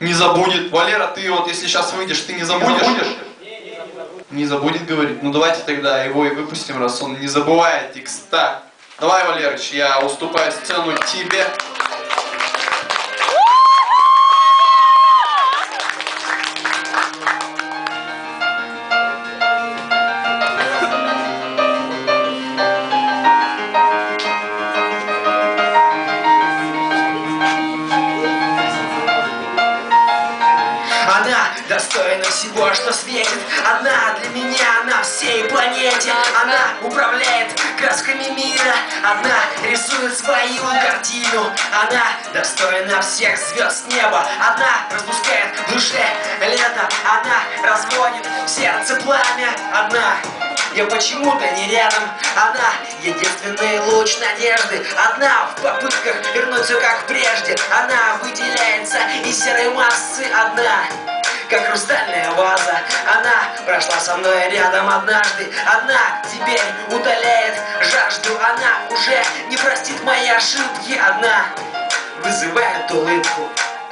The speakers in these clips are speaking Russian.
Не забудет. Валера, ты вот если сейчас выйдешь, ты не забудешь? Не забудет, говорит. Ну давайте тогда его и выпустим, раз он не забывает текста. Давай, Валерыч, я уступаю сцену тебе. Она достойна всего, что светит. Она для меня на всей планете. Она управляет красками мира. Она рисует свою картину. Она достойна всех звезд неба. Она распускает в душе лето. Она разводит в сердце пламя. Одна, я почему-то не рядом. Она единственный луч надежды. Одна в попытках вернуться как прежде. Она выделяется из серой массы. Одна, как хрустальная ваза. Она прошла со мной рядом однажды. Одна теперь утоляет жажду. Она уже не простит мои ошибки. Одна вызывает улыбку.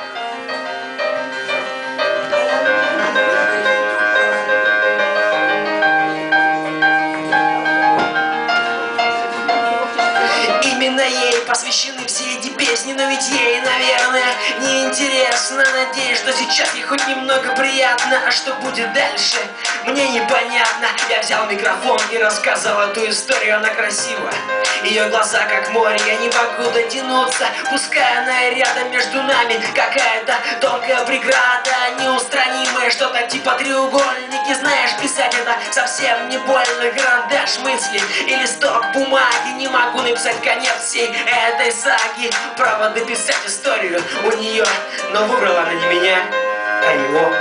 Именно ей посвящены все эти песни, но ведь ей, наверное, неинтересно. Надеюсь, что сейчас ей хоть немного приятно. А что будет дальше, мне непонятно. Я взял микрофон и рассказал эту историю. Она красива, ее глаза как море. Я не могу дотянуться, пускай она и рядом между нами. Какая-то тонкая преграда, неустранимая, что-то типа треугольники. Знаешь, писать это совсем не больно. Карандаш мысли и листок бумаги. Не могу написать конец всей этой саги. Право дописать историю у нее, но выбрала она не меня, а его.